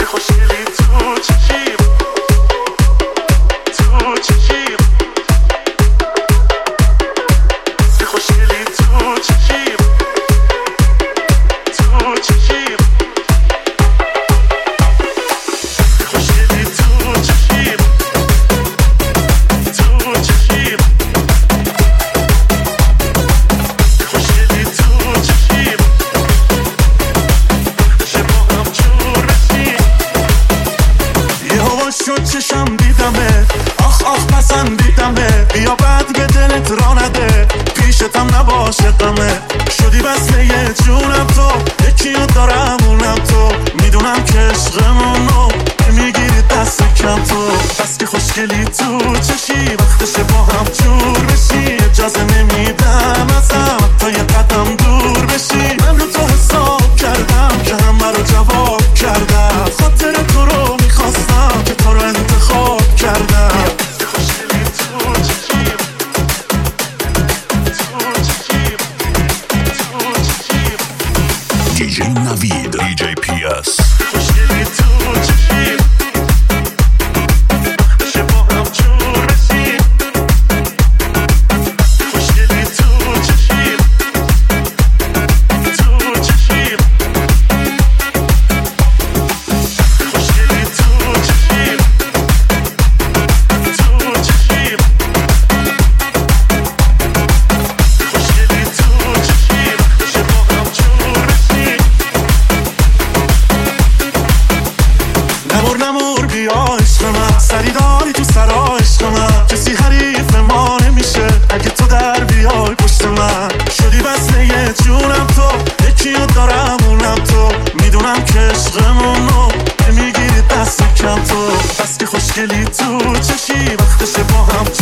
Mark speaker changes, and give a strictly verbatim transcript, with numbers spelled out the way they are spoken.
Speaker 1: خوشگلی تو چشیم تو چشیم خوشگلی تو چشیم تو چشیم خوشگلی تو چشیم تو چشیم خوشگلی تو چشیم دشه با هم جور بشیم یه هوا شد چشم دیدمه آخ آخ پسندیدمه بیا بعد به دلت را نده پیشتم نباشه قمه شدی بسته یه جونم تو یکی رو دارم اونم تو میدونم که عشقمونو میگیری دست کم تو بس که خوشگلی تو چشی وقتشه با هم جور بشی اجازه نمیدم ازم تا یه قدم دور بشی من رو تو حساب کردم که همه رو جواب کردم خاطر تو رو میخواستم که تو رو انتخاب کردم خوشگلی تو چشی دی جی نوید دی جی پی اس خوشگلی تو چشیم دشه با هم جور بشیم خوشگلی تو چشیم تو چشیم خوشگلی تو چشیم تو چشیم خوشگلی تو چشیم دشه با هم جور بشیم نمور نمور بیا عشق من سری داری تو سرا عشق من کسی حریف ما نمیشه اگه تو در بیای پشت من شدی بسته یه جونم تو یکی رو دارم اونم تو میدونم که عشقمونو میگیری دست کم تو بس که خوشگلی تو چشی وقتشه با هم